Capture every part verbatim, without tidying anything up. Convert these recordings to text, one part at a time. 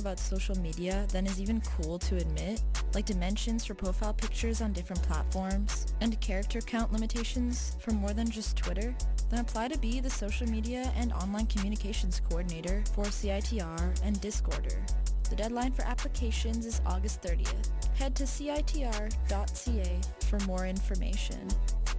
about social media than is even cool to admit, like dimensions for profile pictures on different platforms, and character count limitations for more than just Twitter? Then apply to be the social media and online communications coordinator for C I T R and Discorder. The deadline for applications is August thirtieth. Head to C I T R dot C A for more information.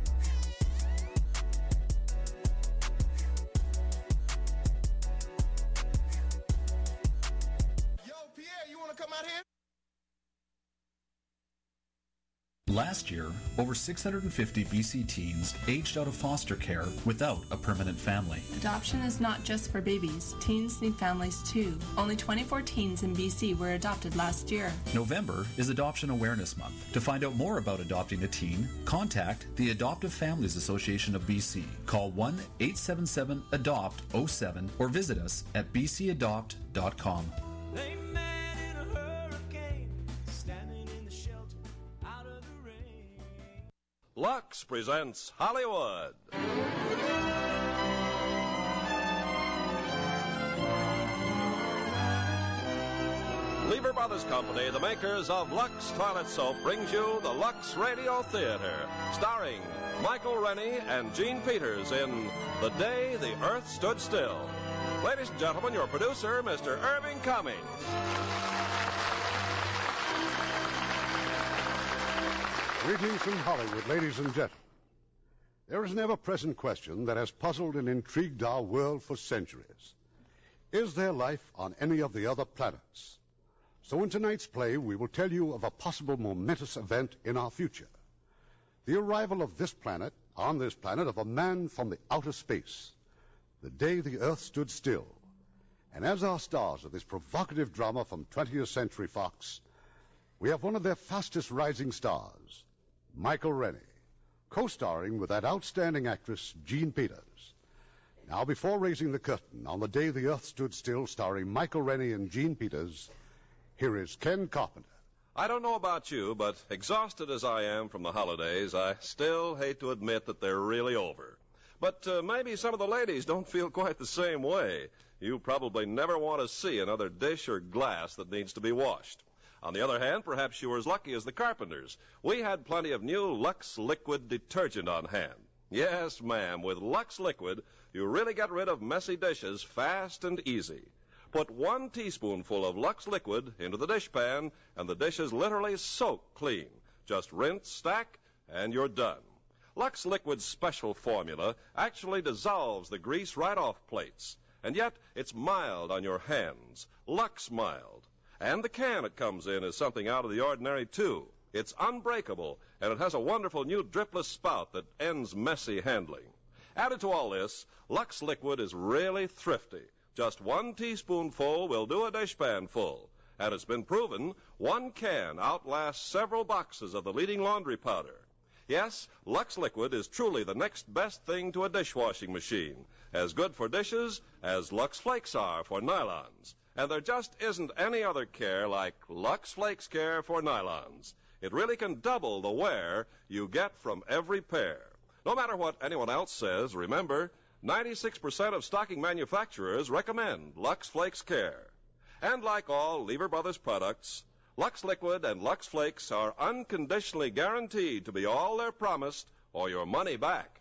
Last year, over six hundred fifty B C teens aged out of foster care without a permanent family. Adoption is not just for babies. Teens need families too. Only twenty-four teens in B C were adopted last year. November is Adoption Awareness Month. To find out more about adopting a teen, contact the Adoptive Families Association of B C. Call one eight seven seven adopt oh seven or visit us at b c adopt dot com. Lux presents Hollywood. Lever Brothers Company, the makers of Lux Toilet Soap, brings you the Lux Radio Theater, starring Michael Rennie and Gene Peters in The Day the Earth Stood Still. Ladies and gentlemen, your producer, Mister Irving Cummings. Greetings from Hollywood, ladies and gentlemen. There is an ever-present question that has puzzled and intrigued our world for centuries. Is there life on any of the other planets? So in tonight's play, we will tell you of a possible momentous event in our future. The arrival of this planet, on this planet, of a man from the outer space. The day the Earth stood still. And as our stars of this provocative drama from twentieth Century Fox, we have one of their fastest rising stars, Michael Rennie, co-starring with that outstanding actress, Gene Peters. Now, before raising the curtain on The Day the Earth Stood Still, starring Michael Rennie and Gene Peters, here is Ken Carpenter. I don't know about you, but exhausted as I am from the holidays, I still hate to admit that they're really over. But uh, maybe some of the ladies don't feel quite the same way. You probably never want to see another dish or glass that needs to be washed. On the other hand, perhaps you were as lucky as the Carpenters. We had plenty of new Lux Liquid detergent on hand. Yes, ma'am, with Lux Liquid, you really get rid of messy dishes fast and easy. Put one teaspoonful of Lux Liquid into the dishpan, and the dishes literally soak clean. Just rinse, stack, and you're done. Lux Liquid's special formula actually dissolves the grease right off plates. And yet, it's mild on your hands. Lux Mild. And the can it comes in is something out of the ordinary, too. It's unbreakable, and it has a wonderful new dripless spout that ends messy handling. Added to all this, Lux Liquid is really thrifty. Just one teaspoonful will do a dishpan full. And it's been proven one can outlasts several boxes of the leading laundry powder. Yes, Lux Liquid is truly the next best thing to a dishwashing machine. As good for dishes as Lux Flakes are for nylons. And there just isn't any other care like Lux Flakes Care for nylons. It really can double the wear you get from every pair. No matter what anyone else says, remember, ninety-six percent of stocking manufacturers recommend Lux Flakes Care. And like all Lever Brothers products, Lux Liquid and Lux Flakes are unconditionally guaranteed to be all they're promised or your money back.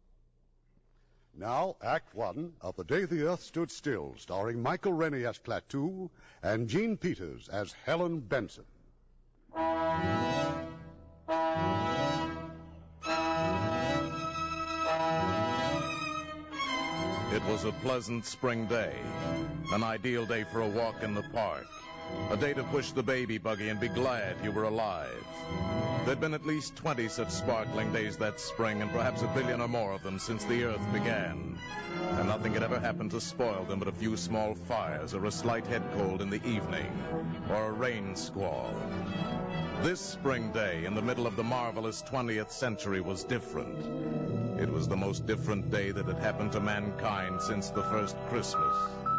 Now, Act One of The Day the Earth Stood Still, starring Michael Rennie as Klaatu and Gene Peters as Helen Benson. It was a pleasant spring day, an ideal day for a walk in the park, a day to push the baby buggy and be glad you were alive. There'd been at least twenty such sparkling days that spring, and perhaps a billion or more of them since the Earth began. And nothing had ever happened to spoil them but a few small fires, or a slight head cold in the evening, or a rain squall. This spring day, in the middle of the marvelous twentieth century, was different. It was the most different day that had happened to mankind since the first Christmas.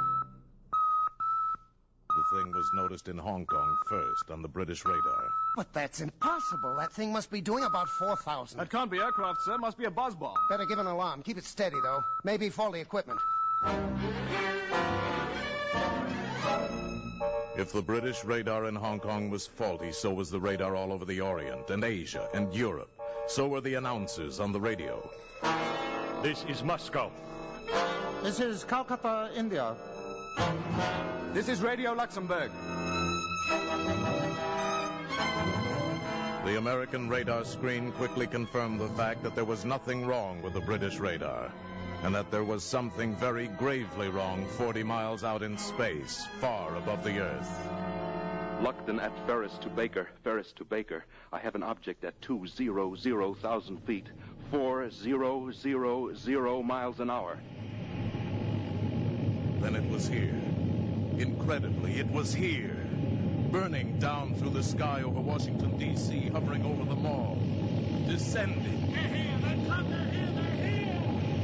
The thing was noticed in Hong Kong first on the British radar. But that's impossible. That thing must be doing about four thousand. That can't be aircraft, sir. Must be a buzz bomb. Better give an alarm. Keep it steady, though. Maybe faulty equipment. If the British radar in Hong Kong was faulty, so was the radar all over the Orient and Asia and Europe. So were the announcers on the radio. This is Moscow. This is Calcutta, India. This is Radio Luxembourg. The American radar screen quickly confirmed the fact that there was nothing wrong with the British radar, and that there was something very gravely wrong forty miles out in space, far above the Earth. Luckton at Ferris to Baker, Ferris to Baker. I have an object at two zero zero thousand feet, four zero zero zero miles an hour. Then it was here. Incredibly, it was here. Burning down through the sky over Washington, D C, hovering over the mall. Descending. They're here! They're come! They're here! They're here!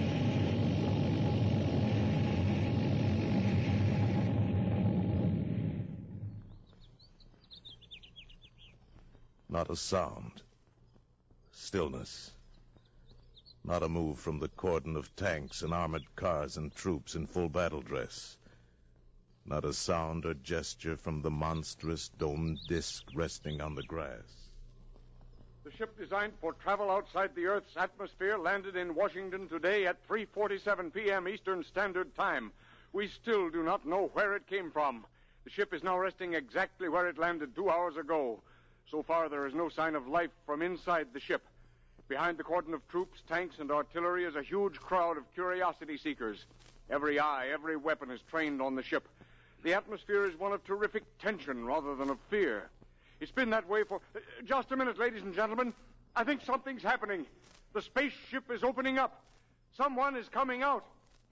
Not a sound. Stillness. Not a move from the cordon of tanks and armored cars and troops in full battle dress. Not a sound or gesture from the monstrous domed disk resting on the grass. The ship designed for travel outside the Earth's atmosphere landed in Washington today at three forty-seven p.m. Eastern Standard Time. We still do not know where it came from. The ship is now resting exactly where it landed two hours ago. So far, there is no sign of life from inside the ship. Behind the cordon of troops, tanks, and artillery is a huge crowd of curiosity seekers. Every eye, every weapon is trained on the ship. The atmosphere is one of terrific tension rather than of fear. It's been that way for... Uh, just a minute, ladies and gentlemen. I think something's happening. The spaceship is opening up. Someone is coming out.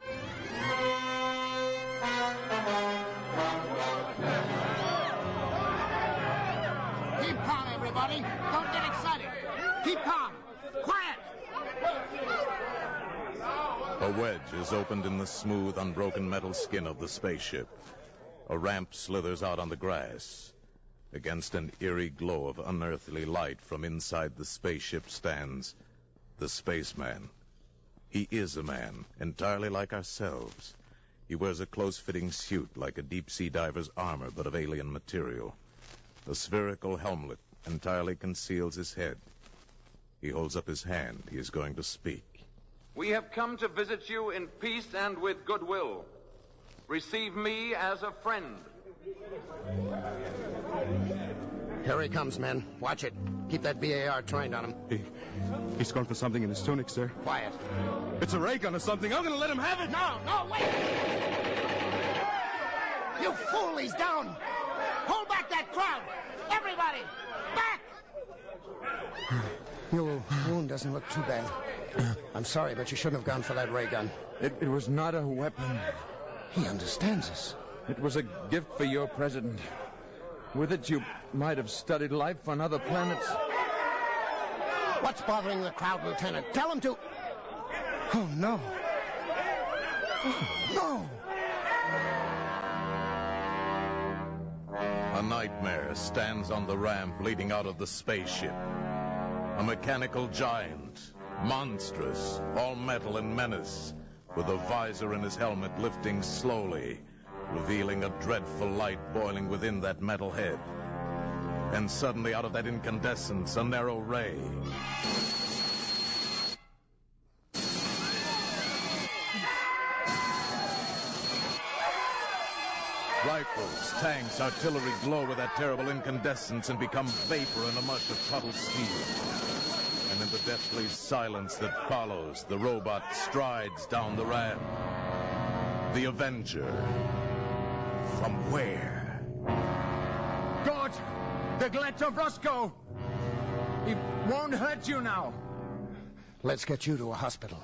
Keep calm, everybody. Don't get excited. Keep calm. Quiet. A wedge is opened in the smooth, unbroken metal skin of the spaceship. A ramp slithers out on the grass. Against an eerie glow of unearthly light from inside the spaceship stands the spaceman. He is a man, entirely like ourselves. He wears a close-fitting suit like a deep-sea diver's armor, but of alien material. A spherical helmet entirely conceals his head. He holds up his hand. He is going to speak. We have come to visit you in peace and with goodwill. Receive me as a friend. Here he comes, men. Watch it. Keep that B A R trained on him. He, he's gone for something in his tunic, sir. Quiet. It's a ray gun or something. I'm going to let him have it. No, no, wait! You fool, he's down. Hold back that crowd. Everybody, back! Your wound doesn't look too bad. I'm sorry, but you shouldn't have gone for that ray gun. It, it was not a weapon. He understands us. It was a gift for your president. With it, you might have studied life on other planets. What's bothering the crowd, Lieutenant? Tell him to... Oh, no. Oh, no. A nightmare stands on the ramp leading out of the spaceship. A mechanical giant, monstrous, all metal and menace, with a visor in his helmet lifting slowly, revealing a dreadful light boiling within that metal head. And suddenly, out of that incandescence, a narrow ray. Rifles, tanks, artillery glow with that terrible incandescence and become vapor in a mush of puddled steel. And in the deathly silence that follows, the robot strides down the ramp. The Avenger. From where? God! The Gletto Roscoe! He won't hurt you now. Let's get you to a hospital.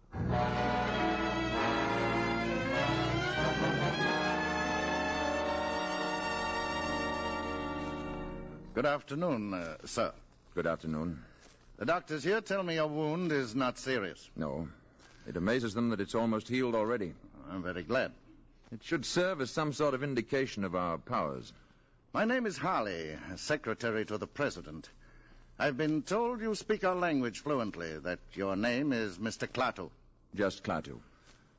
Good afternoon, uh, sir. Good afternoon. The doctors here tell me your wound is not serious. No. It amazes them that it's almost healed already. I'm very glad. It should serve as some sort of indication of our powers. My name is Harley, secretary to the president. I've been told you speak our language fluently, that your name is Mister Klaatu. Just Klaatu.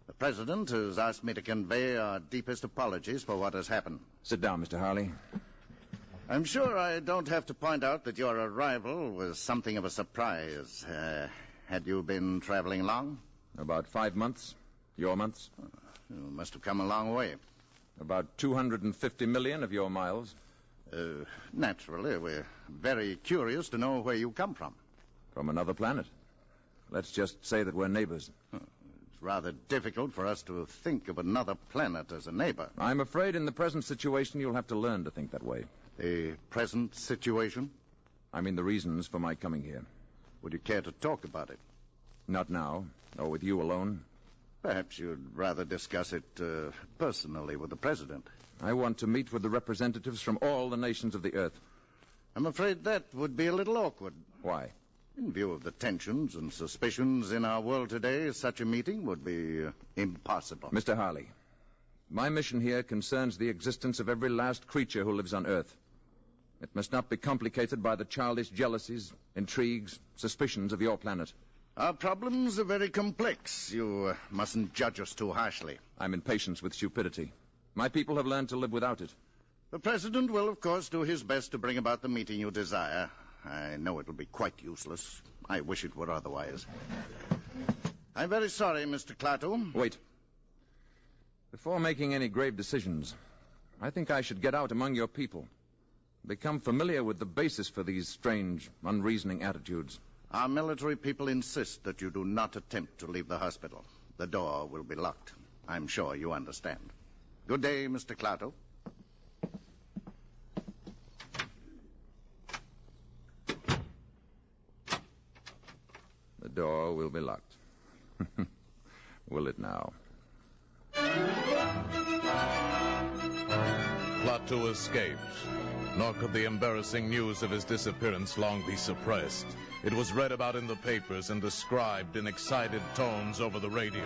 The President has asked me to convey our deepest apologies for what has happened. Sit down, Mister Harley. I'm sure I don't have to point out that your arrival was something of a surprise. Uh, had you been traveling long? About five months. Your months? You must have come a long way. About two hundred fifty million of your miles. Uh, naturally, we're very curious to know where you come from. From another planet. Let's just say that we're neighbors. It's rather difficult for us to think of another planet as a neighbor. I'm afraid in the present situation you'll have to learn to think that way. The present situation? I mean the reasons for my coming here. Would you care to talk about it? Not now, or with you alone. Perhaps you'd rather discuss it uh, personally with the President. I want to meet with the representatives from all the nations of the Earth. I'm afraid that would be a little awkward. Why? In view of the tensions and suspicions in our world today, such a meeting would be uh, impossible. Mister Harley, my mission here concerns the existence of every last creature who lives on Earth. It must not be complicated by the childish jealousies, intrigues, suspicions of your planet. Our problems are very complex. You uh, mustn't judge us too harshly. I'm impatient with stupidity. My people have learned to live without it. The President will, of course, do his best to bring about the meeting you desire. I know it will be quite useless. I wish it were otherwise. I'm very sorry, Mister Klaatu. Wait. Before making any grave decisions, I think I should get out among your people. Become familiar with the basis for these strange, unreasoning attitudes. Our military people insist that you do not attempt to leave the hospital. The door will be locked. I'm sure you understand. Good day, Mister Klaatu. The door will be locked. Will it now? Klaatu escaped. Nor could the embarrassing news of his disappearance long be suppressed. It was read about in the papers and described in excited tones over the radio.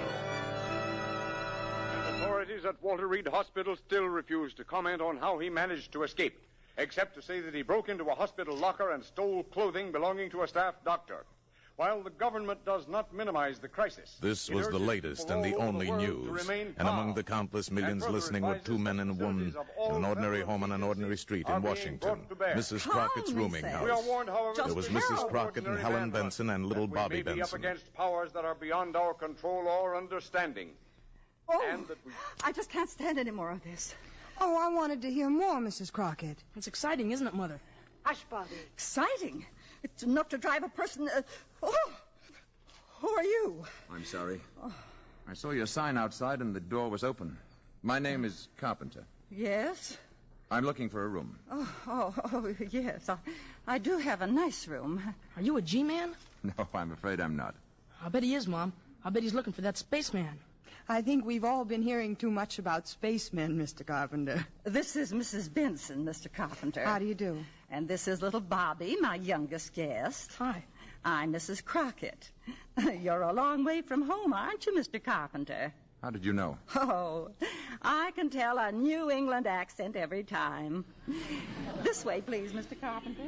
Authorities at Walter Reed Hospital still refuse to comment on how he managed to escape, except to say that he broke into a hospital locker and stole clothing belonging to a staff doctor. While the government does not minimize the crisis, this was the latest and the only news. And among the countless millions listening were two men and a woman in an ordinary home on an ordinary street in Washington. Missus Crockett's rooming house. We are warned, however, there was Missus Crockett and Helen Benson and little Bobby Benson. We may be up against powers that are beyond our control or understanding. Oh, and that we... I just can't stand any more of this. Oh, I wanted to hear more, Missus Crockett. It's exciting, isn't it, Mother? Hush, Bobby. Exciting? It's enough to drive a person... Uh, oh! Who are you? I'm sorry. Oh. I saw your sign outside and the door was open. My name is Carpenter. Yes? I'm looking for a room. Oh, oh, oh yes. I, I do have a nice room. Are you a G-man? No, I'm afraid I'm not. I bet he is, Mom. I bet he's looking for that spaceman. I think we've all been hearing too much about spacemen, Mister Carpenter. This is Missus Benson, Mister Carpenter. How do you do? And this is little Bobby, my youngest guest. Hi. I'm Missus Crockett. You're a long way from home, aren't you, Mister Carpenter? How did you know? Oh, I can tell a New England accent every time. This way, please, Mister Carpenter.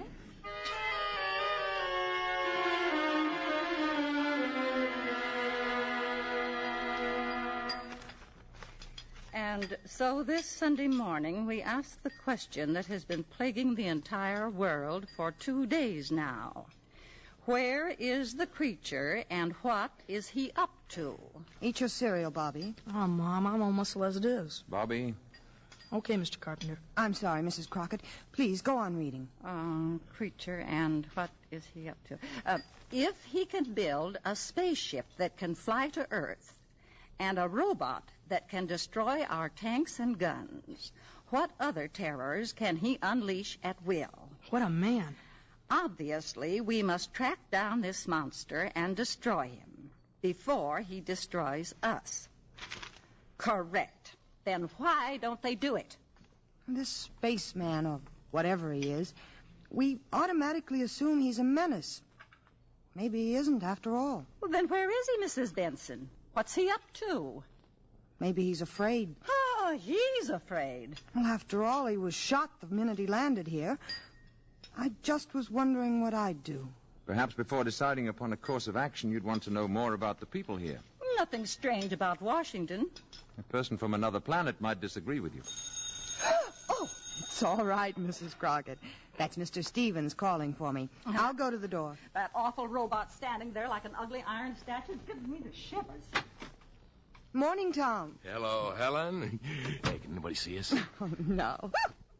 And so this Sunday morning, we asked the question that has been plaguing the entire world for two days now. Where is the creature, and what is he up to? Eat your cereal, Bobby. Oh, Mom, I'm on muscle as it is. Bobby? Okay, Mister Carpenter. I'm sorry, Missus Crockett. Please, go on reading. Oh, creature, and what is he up to? Uh, if he can build a spaceship that can fly to Earth, and a robot that can destroy our tanks and guns, what other terrors can he unleash at will? What a man. Obviously, we must track down this monster and destroy him before he destroys us. Correct. Then why don't they do it? This spaceman, or whatever he is, we automatically assume he's a menace. Maybe he isn't after all. Well, then where is he, Missus Benson? What's he up to? Maybe he's afraid. Oh, he's afraid. Well, after all, he was shot the minute he landed here. I just was wondering what I'd do. Perhaps before deciding upon a course of action, you'd want to know more about the people here. nothing strange about Washington. A person from another planet might disagree with you. Oh, it's all right, Missus Crockett. That's Mister Stevens calling for me. I'll go to the door. That awful robot standing there like an ugly iron statue is giving me the shivers. Morning, Tom. Hello, Helen. Hey, can anybody see us? Oh, no.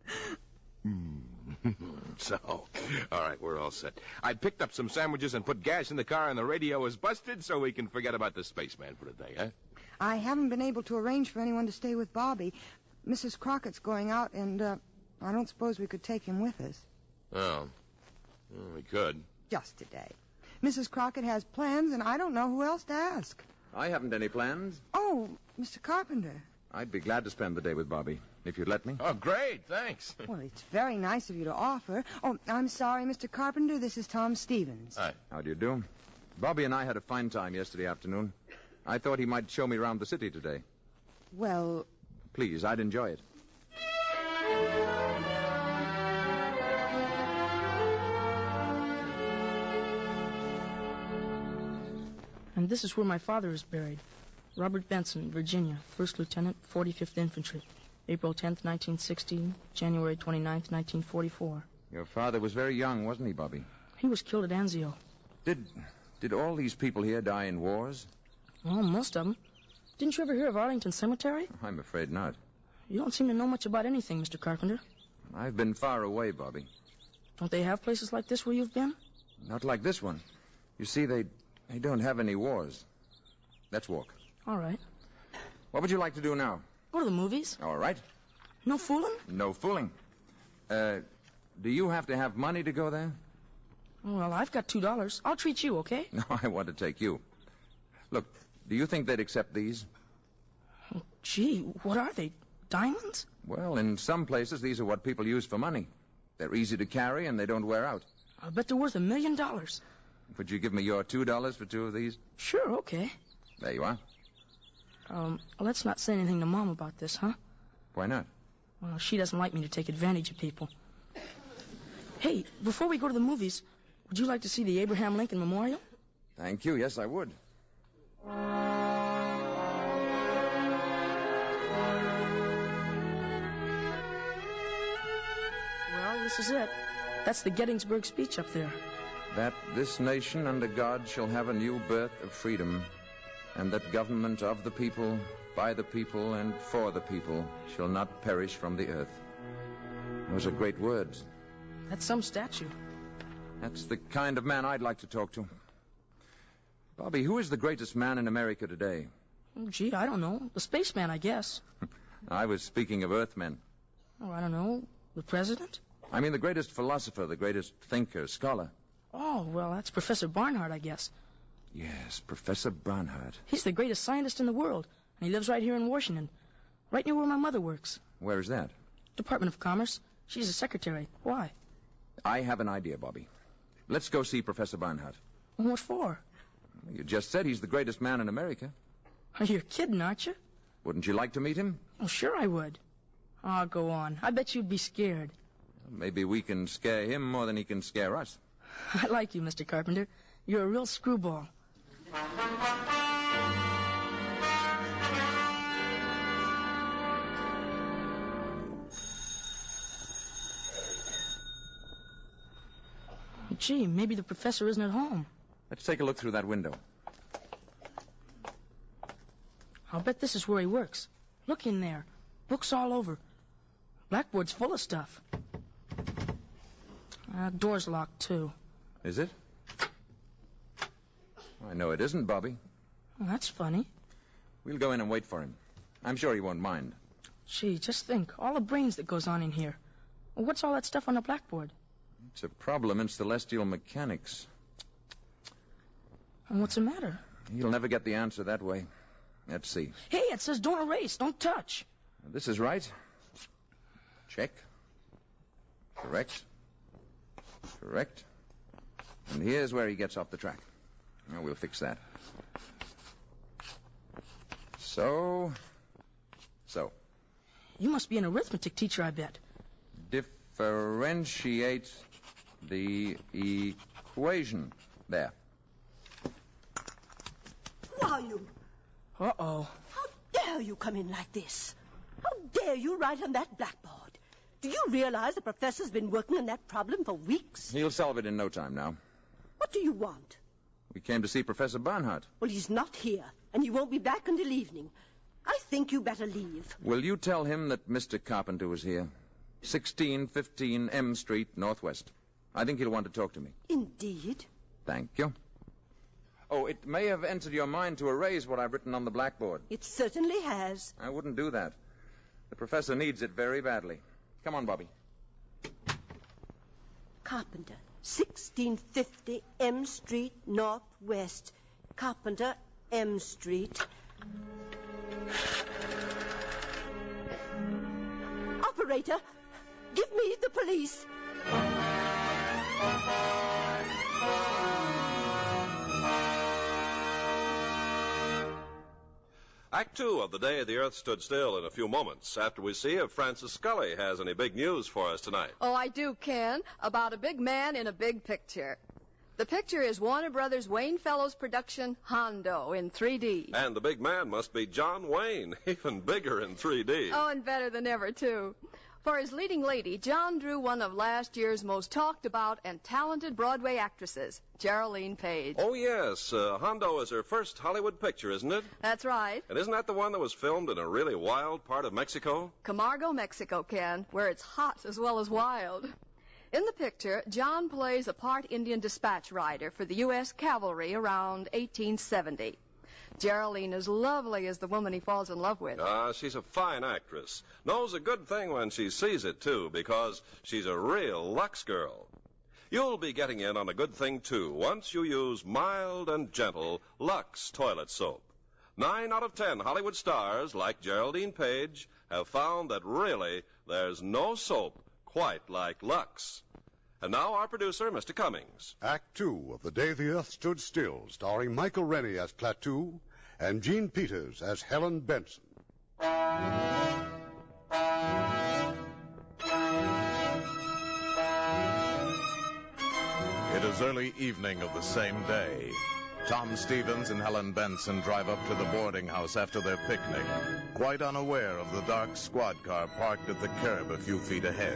So, all right, we're all set. I picked up some sandwiches and put gas in the car, and the radio is busted, so we can forget about the spaceman for the day, huh? I haven't been able to arrange for anyone to stay with Bobby. Missus Crockett's going out, and uh, I don't suppose we could take him with us. Oh, well, we could. Just today. Missus Crockett has plans, and I don't know who else to ask. I haven't any plans. Oh, Mister Carpenter. I'd be glad to spend the day with Bobby, if you'd let me. Oh, great, thanks. Well, it's very nice of you to offer. Oh, I'm sorry, Mister Carpenter. This is Tom Stevens. Hi. How do you do? Bobby and I had a fine time yesterday afternoon. I thought he might show me around the city today. Well... Please, I'd enjoy it. And this is where my father is buried. Robert Benson, Virginia, First Lieutenant, forty-fifth Infantry. April tenth, nineteen sixteen, January twenty-ninth, nineteen forty-four. Your father was very young, wasn't he, Bobby? He was killed at Anzio. Did did all these people here die in wars? Well, most of them. Didn't you ever hear of Arlington Cemetery? I'm afraid not. You don't seem to know much about anything, Mister Carpenter. I've been far away, Bobby. Don't they have places like this where you've been? Not like this one. You see, they they don't have any wars. Let's walk. All right. What would you like to do now? Go to the movies. All right. No fooling? No fooling. Uh, do you have to have money to go there? Well, I've got two dollars. I'll treat you, okay? No, I want to take you. Look, do you think they'd accept these? Oh, gee, what are they? Diamonds? Well, in some places, these are what people use for money. They're easy to carry, and they don't wear out. I'll bet they're worth a million dollars. Would you give me your two dollars for two of these? Sure, okay. There you are. Um, let's not say anything to Mom about this, huh? Why not? Well, she doesn't like me to take advantage of people. Hey, before we go to the movies, would you like to see the Abraham Lincoln Memorial? Thank you. Yes, I would. Well, this is it. That's the Gettysburg speech up there. That this nation under God shall have a new birth of freedom, and that government of the people, by the people, and for the people shall not perish from the earth. Those are great words. That's some statue. That's the kind of man I'd like to talk to. Bobby, who is the greatest man in America today? Oh, gee, I don't know. The spaceman, I guess. I was speaking of Earthmen. Oh, I don't know. The president? I mean the greatest philosopher, the greatest thinker, scholar. Oh, well, that's Professor Barnhart, I guess. Yes, Professor Barnhart. He's the greatest scientist in the world, and he lives right here in Washington, right near where my mother works. Where is that? Department of Commerce. She's a secretary. Why? I have an idea, Bobby. Let's go see Professor Barnhart. What for? You just said he's the greatest man in America. You're kidding, aren't you? Wouldn't you like to meet him? Oh, sure I would. Oh, go on. I bet you'd be scared. Maybe we can scare him more than he can scare us. I like you, Mister Carpenter. You're a real screwball. Gee, maybe the professor isn't at home. Let's take a look through that window. I'll bet this is where he works. Look in there. Books all over. Blackboard's full of stuff. Uh, door's locked, too. Is it? I know it isn't, Bobby. Well, that's funny. We'll go in and wait for him. I'm sure he won't mind. Gee, just think. All the brains that goes on in here. Well, what's all that stuff on the blackboard? It's a problem in celestial mechanics. And what's the matter? You'll never get the answer that way. Let's see. Hey, it says don't erase, don't touch. This is right. Check. Correct. Correct. And here's where he gets off the track. Now, we'll fix that. So. So. You must be an arithmetic teacher, I bet. Differentiate the equation. There. Why, you... Uh-oh. How dare you come in like this? How dare you write on that blackboard? Do you realize the professor's been working on that problem for weeks? He'll solve it in no time now. What do you want? We came to see Professor Barnhart. Well, he's not here, and he won't be back until evening. I think you better leave. Will you tell him that Mister Carpenter was here? sixteen fifteen M Street, Northwest. I think he'll want to talk to me. Indeed. Thank you. Oh, it may have entered your mind to erase what I've written on the blackboard. It certainly has. I wouldn't do that. The professor needs it very badly. Come on, Bobby. Carpenter, sixteen fifty M Street, Northwest. Carpenter, M Street. Operator, give me the police. Act two of The Day the Earth Stood Still in a few moments, after we see if Francis Scully has any big news for us tonight. Oh, I do, Ken, about a big man in a big picture. The picture is Warner Brothers' Wayne Fellows production, Hondo, in three D. And the big man must be John Wayne, even bigger in three D. Oh, and better than ever, too. For his leading lady, John drew one of last year's most talked about and talented Broadway actresses, Geraldine Page. Oh, yes. Uh, Hondo is her first Hollywood picture, isn't it? That's right. And isn't that the one that was filmed in a really wild part of Mexico? Camargo, Mexico, Ken, where it's hot as well as wild. In the picture, John plays a part Indian dispatch rider for the U S Cavalry around eighteen seventy. Geraldine is lovely as the woman he falls in love with. Ah, uh, she's a fine actress. Knows a good thing when she sees it, too, because she's a real Lux girl. You'll be getting in on a good thing, too, once you use mild and gentle Lux toilet soap. Nine out of ten Hollywood stars, like Geraldine Page, have found that really there's no soap quite like Lux. And now our producer, Mister Cummings. Act two of The Day the Earth Stood Still, starring Michael Rennie as Klaatu and Jean Peters as Helen Benson. It is early evening of the same day. Tom Stevens and Helen Benson drive up to the boarding house after their picnic, quite unaware of the dark squad car parked at the curb a few feet ahead.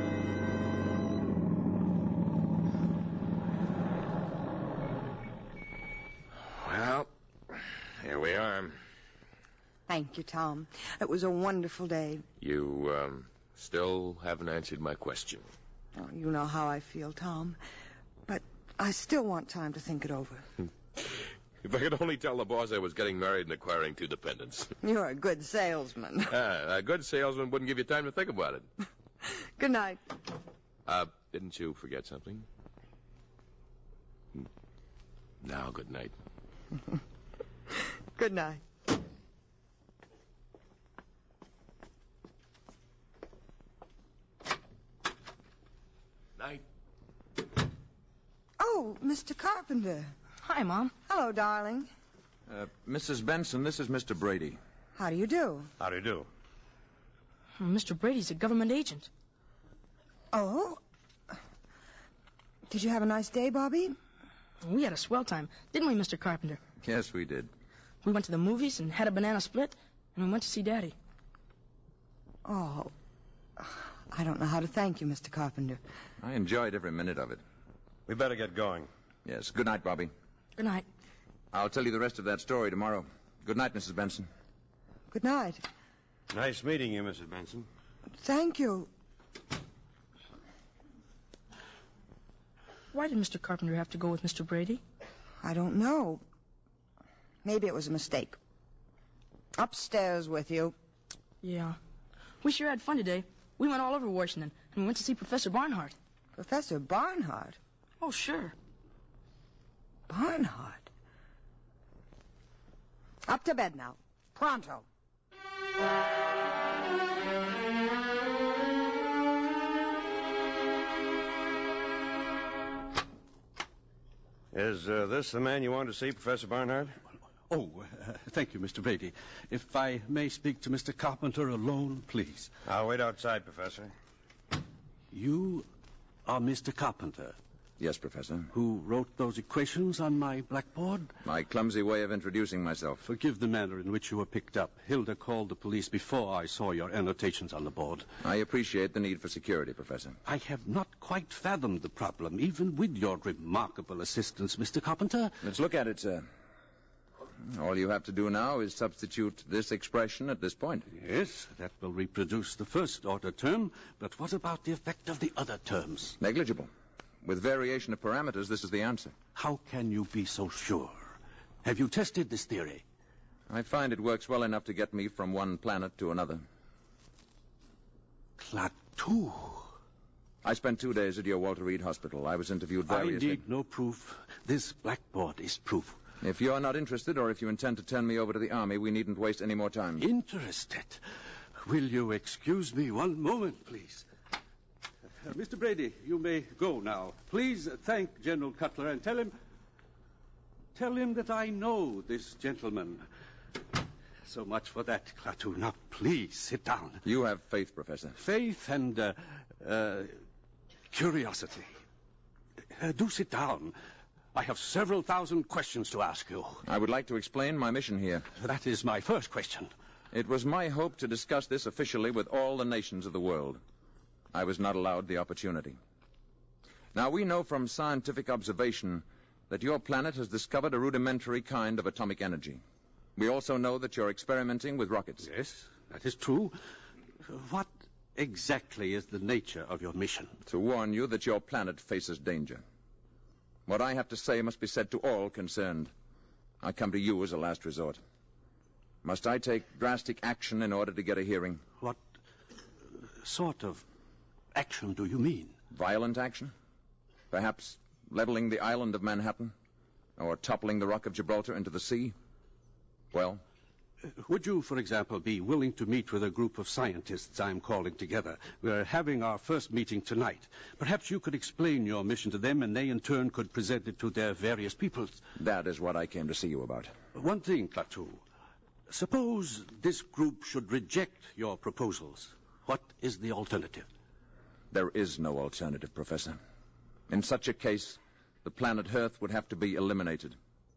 Well, here we are. Thank you, Tom. It was a wonderful day. You, um, still haven't answered my question. Oh, you know how I feel, Tom. But I still want time to think it over. If I could only tell the boss I was getting married and acquiring two dependents. You're a good salesman. uh, a good salesman wouldn't give you time to think about it. Good night. Uh, didn't you forget something? Now, good night. Good night. Night. Oh, Mister Carpenter. Hi, Mom. Hello, darling. Uh, Missus Benson, this is Mister Brady. How do you do? How do you do? Mister Brady's a government agent. Oh? Did you have a nice day, Bobby? We had a swell time, didn't we, Mister Carpenter? Yes, we did. We went to the movies and had a banana split, and we went to see Daddy. Oh, I don't know how to thank you, Mister Carpenter. I enjoyed every minute of it. We better get going. Yes. Good night, Bobby. Good night. I'll tell you the rest of that story tomorrow. Good night, Missus Benson. Good night. Nice meeting you, Missus Benson. Thank you. Why did Mister Carpenter have to go with Mister Brady? I don't know. Maybe it was a mistake. Upstairs with you. Yeah. We sure had fun today. We went all over Washington, and we went to see Professor Barnhart. Professor Barnhart? Oh, sure. Barnhart? Up to bed now. Pronto. Is uh, this the man you wanted to see, Professor Barnhart? Oh, uh, thank you, Mister Brady. If I may speak to Mister Carpenter alone, please. I'll wait outside, Professor. You are Mister Carpenter. Yes, Professor. Who wrote those equations on my blackboard? My clumsy way of introducing myself. Forgive the manner in which you were picked up. Hilda called the police before I saw your annotations on the board. I appreciate the need for security, Professor. I have not quite fathomed the problem, even with your remarkable assistance, Mister Carpenter. Let's look at it, sir. All you have to do now is substitute this expression at this point. Yes, that will reproduce the first-order term, but what about the effect of the other terms? Negligible. With variation of parameters, this is the answer. How can you be so sure? Have you tested this theory? I find it works well enough to get me from one planet to another. Klaatu. I spent two days at your Walter Reed Hospital. I was interviewed variously. I need no proof. This blackboard is proof. If you're not interested, or if you intend to turn me over to the Army, we needn't waste any more time. Interested? Will you excuse me one moment, please? Uh, Mister Brady, you may go now. Please thank General Cutler and tell him... Tell him that I know this gentleman. So much for that, Klaatu. Now, please, sit down. You have faith, Professor. Faith and, uh, uh, curiosity. Uh, do sit down. I have several thousand questions to ask you. I would like to explain my mission here. That is my first question. It was my hope to discuss this officially with all the nations of the world. I was not allowed the opportunity. Now, we know from scientific observation that your planet has discovered a rudimentary kind of atomic energy. We also know that you're experimenting with rockets. Yes, that is true. What exactly is the nature of your mission? To warn you that your planet faces danger. What I have to say must be said to all concerned. I come to you as a last resort. Must I take drastic action in order to get a hearing? What sort of action do you mean? Violent action? Perhaps leveling the island of Manhattan? Or toppling the Rock of Gibraltar into the sea? Well? Uh, would you, for example, be willing to meet with a group of scientists I'm calling together? We're having our first meeting tonight. Perhaps you could explain your mission to them, and they in turn could present it to their various peoples. That is what I came to see you about. One thing, Klaatu. Suppose this group should reject your proposals. What is the alternative? There is no alternative, Professor. In such a case, the planet Earth would have to be eliminated.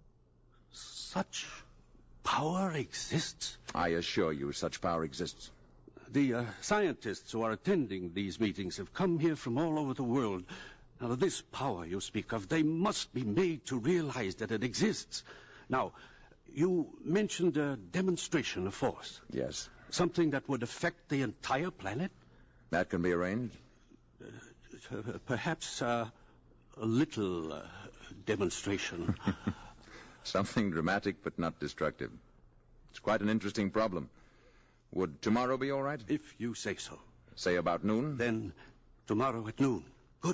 Such power exists? I assure you such power exists. The uh, scientists who are attending these meetings have come here from all over the world. Now, this power you speak of, they must be made to realize that it exists. Now, you mentioned a demonstration of force. Yes. Something that would affect the entire planet? That can be arranged. Uh, uh, perhaps uh, a little uh, demonstration. Something dramatic but not destructive. It's quite an interesting problem. Would tomorrow be all right? If you say so. Say about noon? Then tomorrow at noon. Good.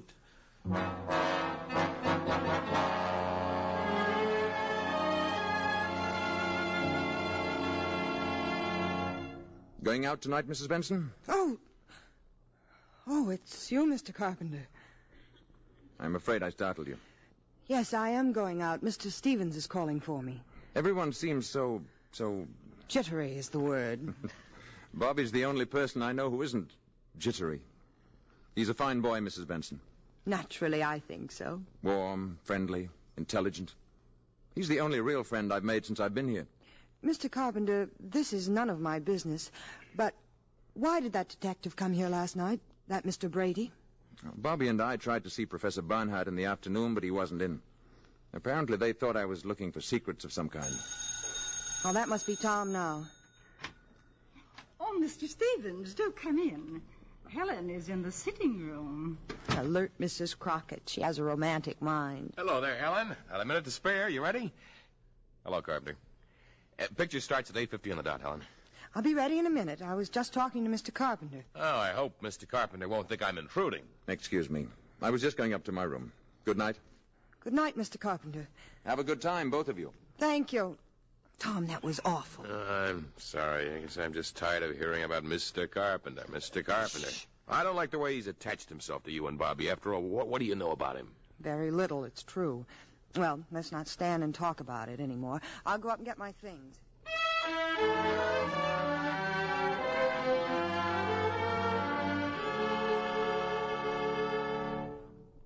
Going out tonight, Missus Benson? Oh. Oh, it's you, Mister Carpenter. I'm afraid I startled you. Yes, I am going out. Mister Stevens is calling for me. Everyone seems so... so... Jittery is the word. Bobby's the only person I know who isn't jittery. He's a fine boy, Missus Benson. Naturally, I think so. Warm, friendly, intelligent. He's the only real friend I've made since I've been here. Mister Carpenter, this is none of my business, but why did that detective come here last night, that Mister Brady? Bobby and I tried to see Professor Barnhart in the afternoon, but he wasn't in. Apparently they thought I was looking for secrets of some kind. Oh, that must be Tom now. Oh, Mister Stevens, do come in. Helen is in the sitting room. Alert Missus Crockett. She has a romantic mind. Hello there, Helen. Got a minute to spare. You ready? Hello, Carpenter. Uh, picture starts at eight fifty on the dot, Helen. I'll be ready in a minute. I was just talking to Mister Carpenter. Oh, I hope Mister Carpenter won't think I'm intruding. Excuse me. I was just going up to my room. Good night. Good night, Mister Carpenter. Have a good time, both of you. Thank you. Tom, that was awful. Uh, I'm sorry. I guess I'm just tired of hearing about Mister Carpenter. Mister Carpenter. Shh. I don't like the way he's attached himself to you and Bobby. After all, what, what do you know about him? Very little, it's true. Well, let's not stand and talk about it anymore. I'll go up and get my things.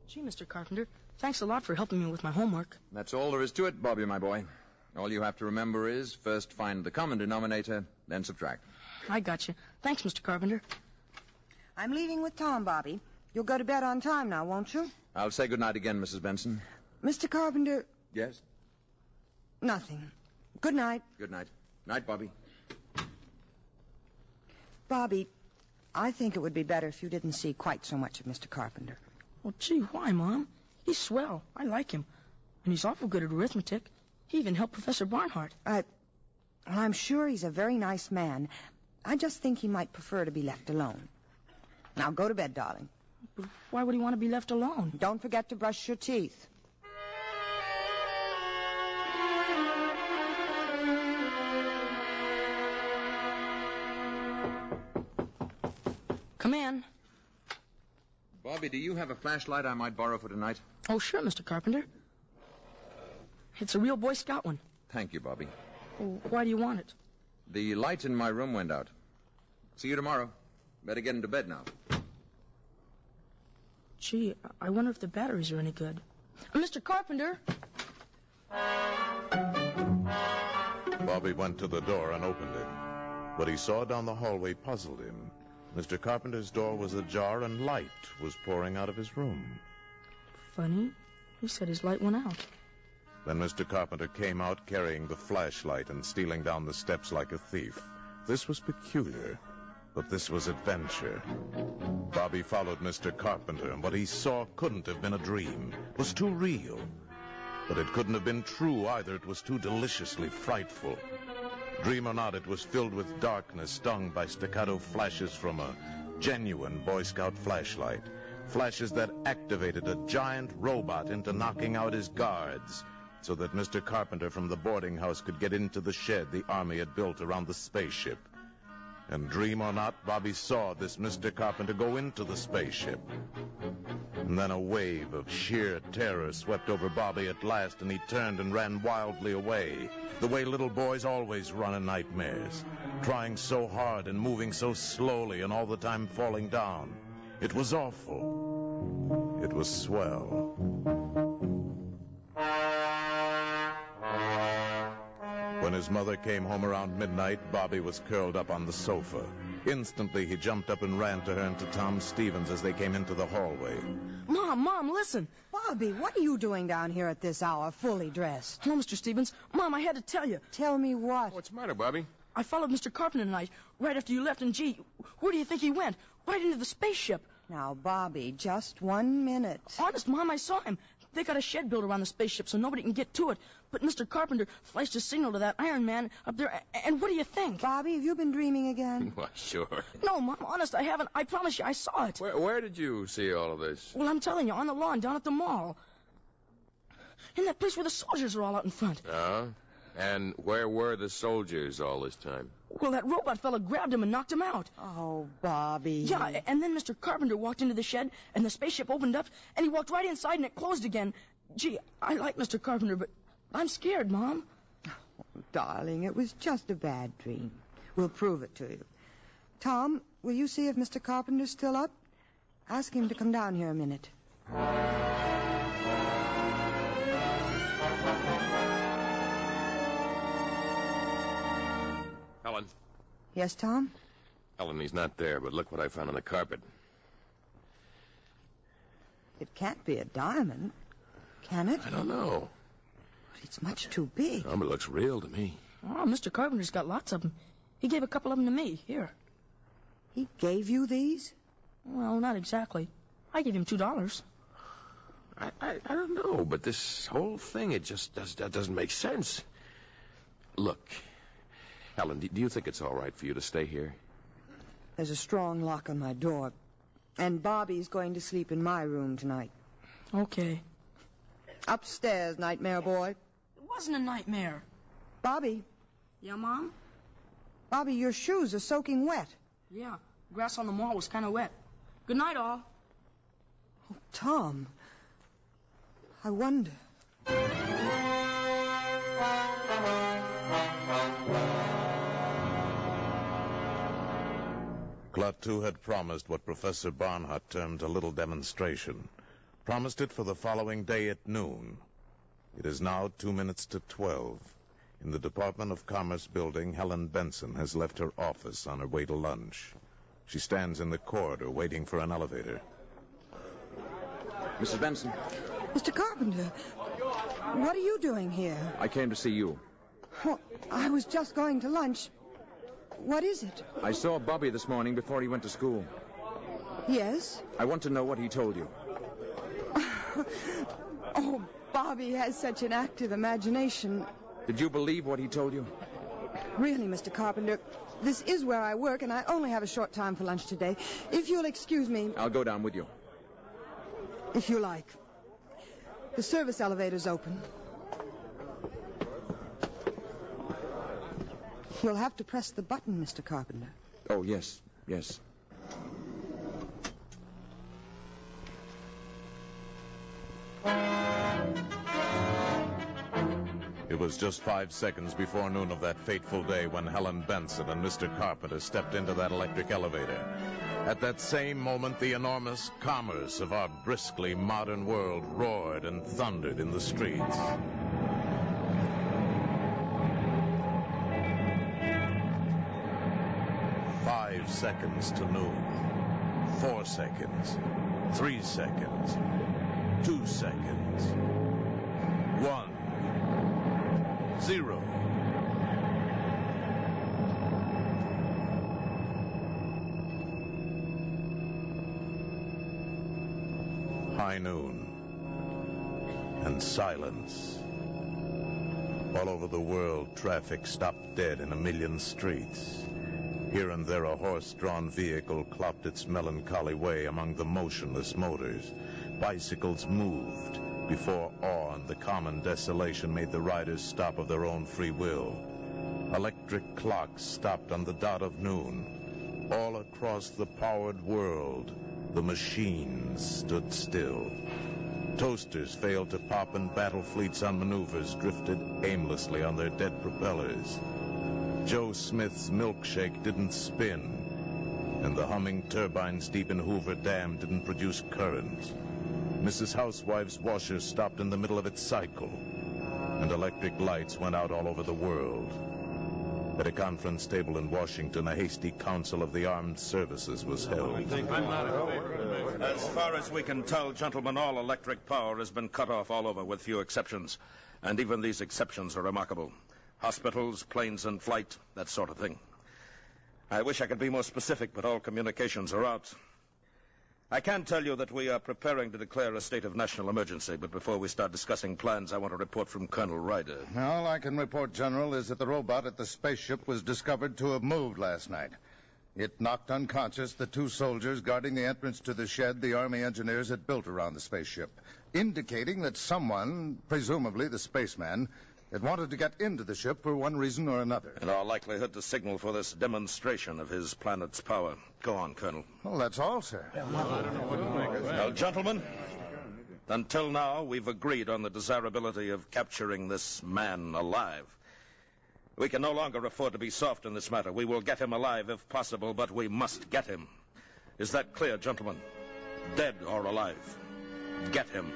Gee, Mister Carpenter, thanks a lot for helping me with my homework. That's all there is to it, Bobby, my boy. All you have to remember is first find the common denominator, then subtract. I got you. Thanks, Mister Carpenter. I'm leaving with Tom, Bobby. You'll go to bed on time now, won't you? I'll say good night again, Missus Benson. Mister Carpenter... Yes? Nothing. Good night. Good night. Night, Bobby. Bobby, I think it would be better if you didn't see quite so much of Mister Carpenter. Well, gee, why, Mom? He's swell. I like him. And he's awful good at arithmetic. He even helped Professor Barnhart. I... Well, I'm sure he's a very nice man. I just think he might prefer to be left alone. Now, go to bed, darling. But why would he want to be left alone? Don't forget to brush your teeth. Come in. Bobby, do you have a flashlight I might borrow for tonight? Oh, sure, Mister Carpenter. It's a real Boy Scout one. Thank you, Bobby. Well, why do you want it? The light in my room went out. See you tomorrow. Better get into bed now. Gee, I wonder if the batteries are any good. Uh, Mister Carpenter! Bobby went to the door and opened it. What he saw down the hallway puzzled him. Mister Carpenter's door was ajar and light was pouring out of his room. Funny. He said his light went out. Then Mister Carpenter came out carrying the flashlight and stealing down the steps like a thief. This was peculiar, but this was adventure. Bobby followed Mister Carpenter, and what he saw couldn't have been a dream. It was too real. But it couldn't have been true either. It was too deliciously frightful. Dream or not, it was filled with darkness, stung by staccato flashes from a genuine Boy Scout flashlight. Flashes that activated a giant robot into knocking out his guards, so that Mister Carpenter from the boarding house could get into the shed the Army had built around the spaceship. And dream or not, Bobby saw this Mister Carpenter go into the spaceship. And then a wave of sheer terror swept over Bobby at last, and he turned and ran wildly away, the way little boys always run in nightmares, trying so hard and moving so slowly and all the time falling down. It was awful. It was swell. When his mother came home around midnight, Bobby was curled up on the sofa. Instantly, he jumped up and ran to her and to Tom Stevens as they came into the hallway. Mom, Mom, listen. Bobby, what are you doing down here at this hour, fully dressed? Hello, Mister Stevens. Mom, I had to tell you. Tell me what? What's the matter, Bobby? I followed Mister Carpenter tonight, right after you left, and gee, where do you think he went? Right into the spaceship. Now, Bobby, just one minute. Honest, Mom, I saw him. They got a shed built around the spaceship so nobody can get to it. But Mister Carpenter flashed a signal to that Iron Man up there, and what do you think? Bobby, have you been dreaming again? Why, sure. No, Mom, honest, I haven't. I promise you, I saw it. Where, where did you see all of this? Well, I'm telling you, on the lawn down at the mall. In that place where the soldiers are all out in front. Oh? And where were the soldiers all this time? Well, that robot fella grabbed him and knocked him out. Oh, Bobby. Yeah, and then Mister Carpenter walked into the shed, and the spaceship opened up, and he walked right inside, and it closed again. Gee, I like Mister Carpenter, but I'm scared, Mom. Oh, darling, it was just a bad dream. We'll prove it to you. Tom, will you see if Mister Carpenter's still up? Ask him to come down here a minute. Helen. Yes, Tom? Helen, he's not there, but look what I found on the carpet. It can't be a diamond, can it? I don't know. But it's much too big. Oh, but it looks real to me. Oh, Mister Carpenter's got lots of them. He gave a couple of them to me. Here. He gave you these? Well, not exactly. I gave him two dollars. I, I I don't know, but this whole thing, it just does, that doesn't make sense. Look, Helen, do, do you think it's all right for you to stay here? There's a strong lock on my door. And Bobby's going to sleep in my room tonight. Okay. Upstairs, nightmare boy. It wasn't a nightmare. Bobby. Yeah, Mom? Bobby, your shoes are soaking wet. Yeah, grass on the mall was kind of wet. Good night, all. Oh, Tom. I wonder. Klaatu had promised what Professor Barnhart termed a little demonstration. promised it for the following day at noon. It is now two minutes to twelve. In the Department of Commerce building, Helen Benson has left her office on her way to lunch. She stands in the corridor waiting for an elevator. Missus Benson. Mister Carpenter, what are you doing here? I came to see you. Well, I was just going to lunch. What is it? I saw Bobby this morning before he went to school. Yes? I want to know what he told you. Oh, Bobby has such an active imagination. Did you believe what he told you? Really, Mister Carpenter, this is where I work, and I only have a short time for lunch today. If you'll excuse me... I'll go down with you. If you like. The service elevator's open. You'll have to press the button, Mister Carpenter. Oh, yes, yes. It was just five seconds before noon of that fateful day when Helen Benson and Mister Carpenter stepped into that electric elevator. At that same moment, the enormous commerce of our briskly modern world roared and thundered in the streets. Five seconds to noon. Four seconds. Three seconds. Two seconds. One. Zero. High noon. And silence. All over the world, traffic stopped dead in a million streets. Here and there a horse-drawn vehicle clopped its melancholy way among the motionless motors. Bicycles moved before awe and the common desolation made the riders stop of their own free will. Electric clocks stopped on the dot of noon. All across the powered world, the machines stood still. Toasters failed to pop and battle fleets on maneuvers drifted aimlessly on their dead propellers. Joe Smith's milkshake didn't spin, and the humming turbines deep in Hoover Dam didn't produce current. Missus Housewife's washer stopped in the middle of its cycle, and electric lights went out all over the world. At a conference table in Washington, a hasty council of the armed services was held. As far as we can tell, gentlemen, all electric power has been cut off all over, with few exceptions. And even these exceptions are remarkable. Hospitals, planes in flight, that sort of thing. I wish I could be more specific, but all communications are out. I can tell you that we are preparing to declare a state of national emergency, but before we start discussing plans, I want a report from Colonel Ryder. All I can report, General, is that the robot at the spaceship was discovered to have moved last night. It knocked unconscious the two soldiers guarding the entrance to the shed the Army engineers had built around the spaceship, indicating that someone, presumably the spaceman, had wanted to get into the ship for one reason or another. In all likelihood to signal for this demonstration of his planet's power. Go on, Colonel. Well, that's all, sir. Well, gentlemen, until now, we've agreed on the desirability of capturing this man alive. We can no longer afford to be soft in this matter. We will get him alive if possible, but we must get him. Is that clear, gentlemen? Dead or alive. Get him.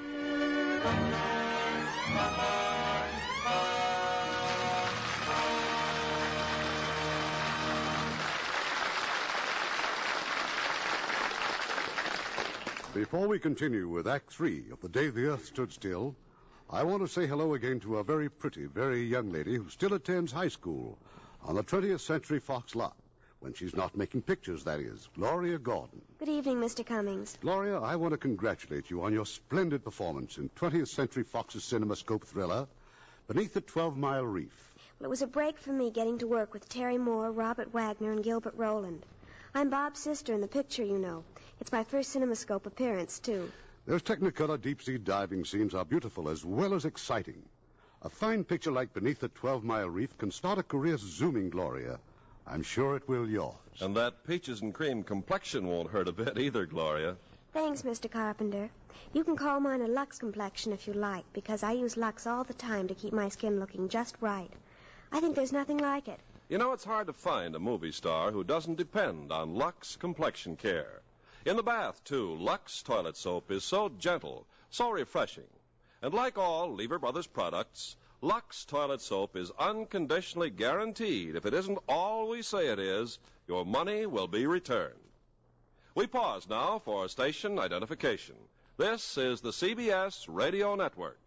Before we continue with Act Three of The Day the Earth Stood Still, I want to say hello again to a very pretty, very young lady who still attends high school on the twentieth Century Fox lot. When she's not making pictures, that is. Gloria Gordon. Good evening, Mister Cummings. Gloria, I want to congratulate you on your splendid performance in twentieth Century Fox's CinemaScope thriller, Beneath the Twelve-Mile Reef. Well, it was a break for me getting to work with Terry Moore, Robert Wagner, and Gilbert Rowland. I'm Bob's sister in the picture, you know. It's my first CinemaScope appearance, too. Those Technicolor deep-sea diving scenes are beautiful as well as exciting. A fine picture like Beneath the Twelve-Mile Reef can start a career zooming, Gloria. I'm sure it will yours. And that peaches and cream complexion won't hurt a bit either, Gloria. Thanks, Mister Carpenter. You can call mine a Lux complexion if you like, because I use Lux all the time to keep my skin looking just right. I think there's nothing like it. You know, it's hard to find a movie star who doesn't depend on Lux complexion care. In the bath, too, Lux toilet soap is so gentle, so refreshing. And like all Lever Brothers products, Lux toilet soap is unconditionally guaranteed. If it isn't all we say it is, your money will be returned. We pause now for station identification. This is the C B S Radio Network.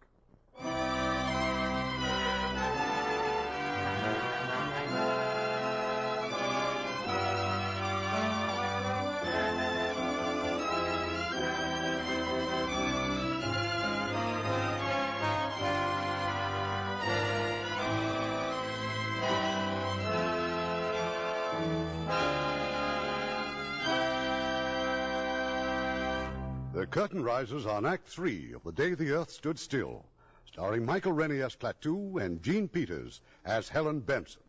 The curtain rises on Act Three of The Day the Earth Stood Still, starring Michael Rennie as Klaatu and Jean Peters as Helen Benson.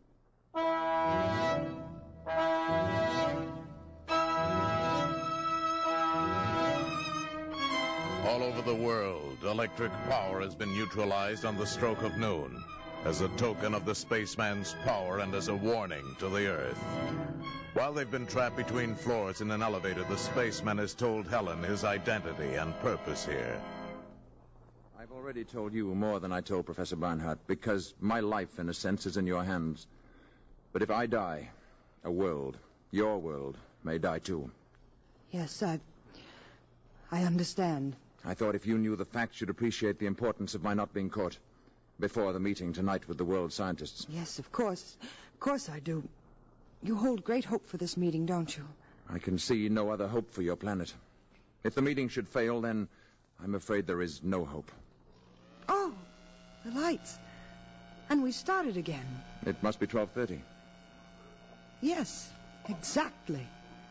All over the world, electric power has been neutralized on the stroke of noon as a token of the spaceman's power and as a warning to the Earth. While they've been trapped between floors in an elevator, the spaceman has told Helen his identity and purpose here. I've already told you more than I told Professor Barnhart, because my life, in a sense, is in your hands. But if I die, a world, your world, may die too. Yes, I... I understand. I thought if you knew the facts, you'd appreciate the importance of my not being caught before the meeting tonight with the world scientists. Yes, of course. Of course I do. You hold great hope for this meeting, don't you? I can see no other hope for your planet. If the meeting should fail, then I'm afraid there is no hope. Oh, the lights. And we started again. It must be twelve thirty. Yes, exactly.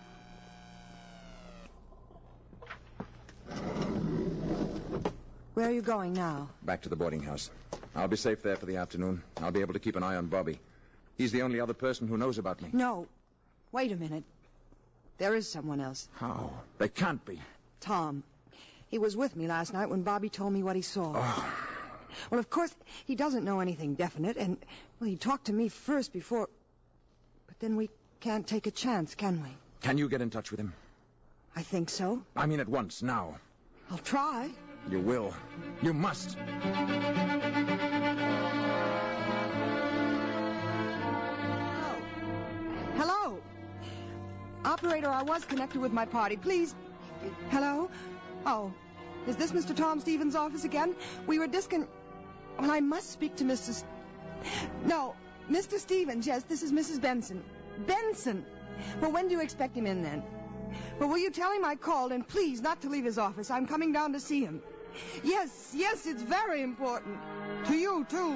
Where are you going now? Back to the boarding house. I'll be safe there for the afternoon. I'll be able to keep an eye on Bobby. He's the only other person who knows about me. No. Wait a minute. There is someone else. How? They can't be. Tom. He was with me last night when Bobby told me what he saw. Oh. Well, of course, he doesn't know anything definite, and, well, he talked to me first before... But then we can't take a chance, can we? Can you get in touch with him? I think so. I mean at once, now. I'll try. You will. You must. Hello. Operator, I was connected with my party. Please. Hello? Oh, is this Mister Tom Stevens' office again? We were discon... Well, I must speak to Mister S... No, Mister Stevens, yes, this is Missus Benson. Benson! Well, when do you expect him in, then? Well, will you tell him I called, and please not to leave his office. I'm coming down to see him. Yes, yes, it's very important. To you, too.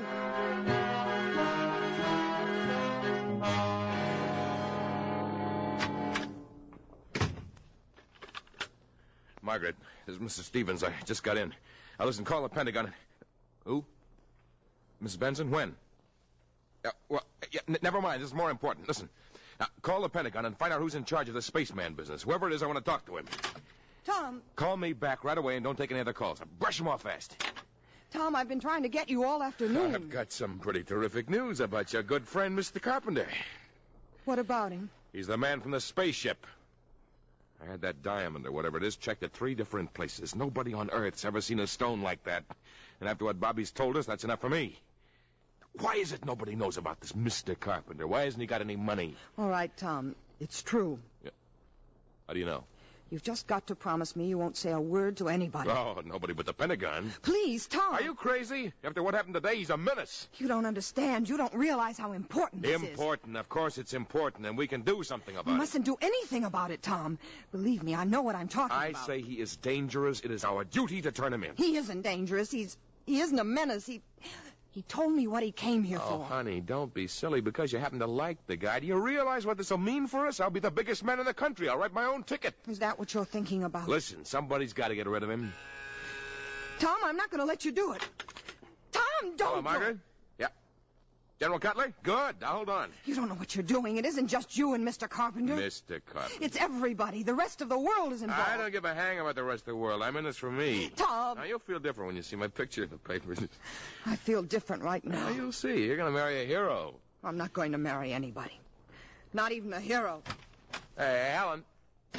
Margaret, this is Mister Stevens. I just got in. Now, listen, call the Pentagon. Who? Missus Benson? When? Uh, well, yeah, n- never mind. This is more important. Listen, now, call the Pentagon and find out who's in charge of the spaceman business. Whoever it is, I want to talk to him. Tom. Call me back right away and don't take any other calls. Now, brush them off fast. Tom, I've been trying to get you all afternoon. I've got some pretty terrific news about your good friend, Mister Carpenter. What about him? He's the man from the spaceship. I had that diamond or whatever it is checked at three different places. Nobody on Earth's ever seen a stone like that. And after what Bobby's told us, that's enough for me. Why is it nobody knows about this Mister Carpenter? Why hasn't he got any money? All right, Tom. It's true. Yeah. How do you know? You've just got to promise me you won't say a word to anybody. Oh, nobody but the Pentagon. Please, Tom. Are you crazy? After what happened today, he's a menace. You don't understand. You don't realize how important this important. is. Important. Of course it's important, and we can do something about it. You it. mustn't do anything about it, Tom. Believe me, I know what I'm talking I about. I say he is dangerous. It is our duty to turn him in. He isn't dangerous. He's... He isn't a menace. He... He told me what he came here oh, for. Oh, honey, don't be silly because you happen to like the guy. Do you realize what this will mean for us? I'll be the biggest man in the country. I'll write my own ticket. Is that what you're thinking about? Listen, somebody's got to get rid of him. Tom, I'm not going to let you do it. Tom, don't Hello, Margaret. Go. Yeah. General Cutler? Good. Now, hold on. You don't know what you're doing. It isn't just you and Mister Carpenter. Mister Carpenter. It's everybody. The rest of the world is involved. I don't give a hang about the rest of the world. I'm in this for me. Tom. Now, you'll feel different when you see my picture in the papers. I feel different right now. Now, you'll see. You're going to marry a hero. I'm not going to marry anybody. Not even a hero. Hey, Alan.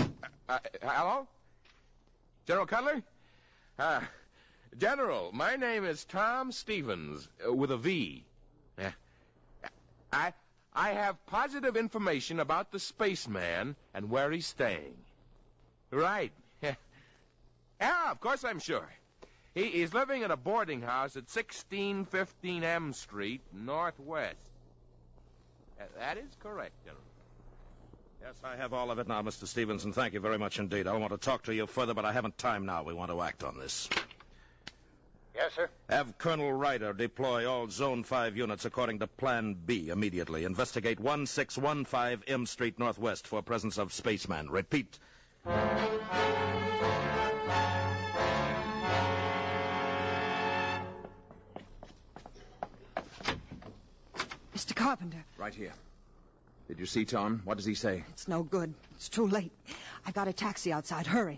Uh, hello? General Cutler? Uh, General, my name is Tom Stevens, uh, with a V. Uh, I, I have positive information about the spaceman and where he's staying. Right. Yeah, of course I'm sure. He is living in a boarding house at sixteen fifteen M Street, Northwest. Uh, that is correct, General. Yes, I have all of it now, Mister Stevens, and thank you very much indeed. I want to talk to you further, but I haven't time now. We want to act on this. Yes, sir? Have Colonel Ryder deploy all Zone five units according to Plan B immediately. Investigate one six one five M Street Northwest for presence of spaceman. Repeat. Mister Carpenter. Right here. Did you see Tom? What does he say? It's no good. It's too late. I've got a taxi outside. Hurry.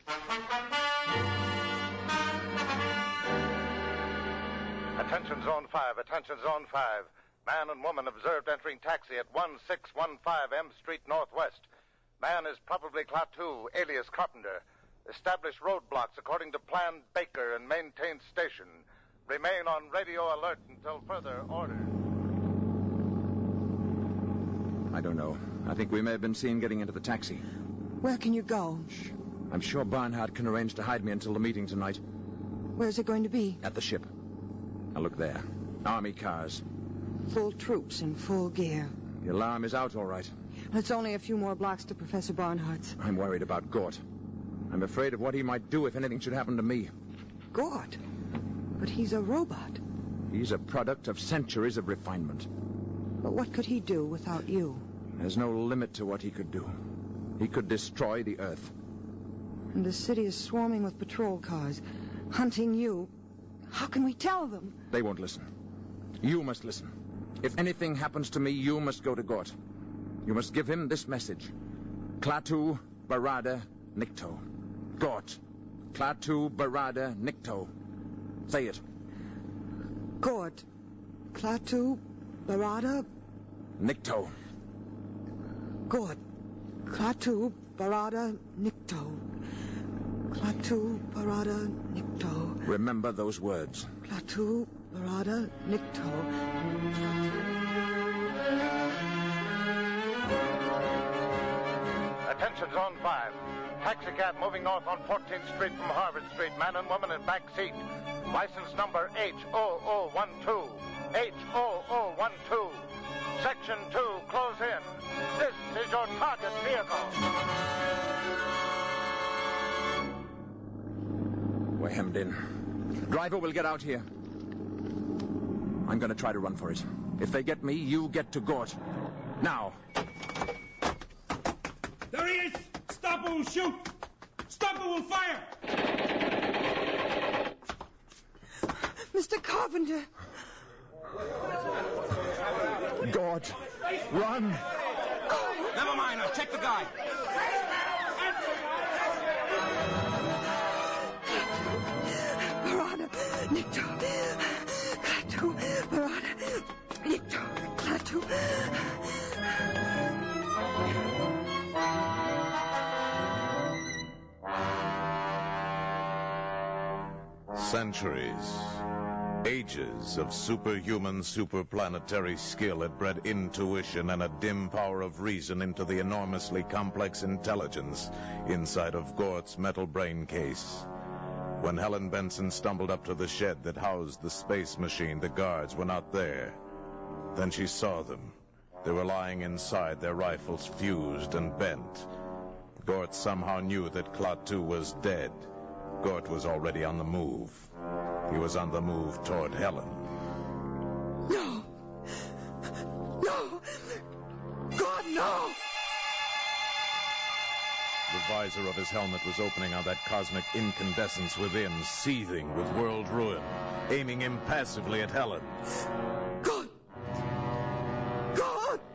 Attention Zone five, attention Zone five. Man and woman observed entering taxi at one six one five M Street Northwest. Man is probably Klaatu, alias Carpenter. Establish roadblocks according to Plan Baker and maintain station. Remain on radio alert until further orders. I don't know. I think we may have been seen getting into the taxi. Where can you go? Shh. I'm sure Barnhart can arrange to hide me until the meeting tonight. Where's it going to be? At the ship. Now look there. Army cars. Full troops in full gear. The alarm is out, all right. It's only a few more blocks to Professor Barnhart's. I'm worried about Gort. I'm afraid of what he might do if anything should happen to me. Gort? But he's a robot. He's a product of centuries of refinement. But what could he do without you? There's no limit to what he could do. He could destroy the Earth. And the city is swarming with patrol cars, hunting you. How can we tell them? They won't listen. You must listen. If anything happens to me, you must go to Gort. You must give him this message. Klaatu, Barada, Nikto. Gort. Klaatu, Barada, Nikto. Say it. Gort. Klaatu, Barada... Nikto. Gort. Klaatu, Barada, Nikto. Klaatu, Barada, Nikto. Remember those words. Klaatu, Barada, Nikto. Attention Zone five. Taxicab moving north on fourteenth Street from Harvard Street. Man and woman in back seat. License number H zero zero one two. H zero zero one two. Section two, close in. This is your target vehicle. We're hemmed in. Driver will get out here. I'm going to try to run for it. If they get me, you get to Gort. Now. There he is! Stop or we'll shoot! Stop or we'll fire! Mister Carpenter! Gort, run! Never mind, I'll check the guy. Barada, Nikto. Klaatu, Barada, Nikto. Klaatu. Centuries, ages of superhuman, superplanetary skill had bred intuition and a dim power of reason into the enormously complex intelligence inside of Gort's metal brain case. When Helen Benson stumbled up to the shed that housed the space machine, the guards were not there. Then she saw them. They were lying inside, their rifles fused and bent. Gort somehow knew that Klaatu was dead. Gort was already on the move. He was on the move toward Helen. No! No! God, no! The visor of his helmet was opening on that cosmic incandescence within, seething with world ruin, aiming impassively at Helen. God! God!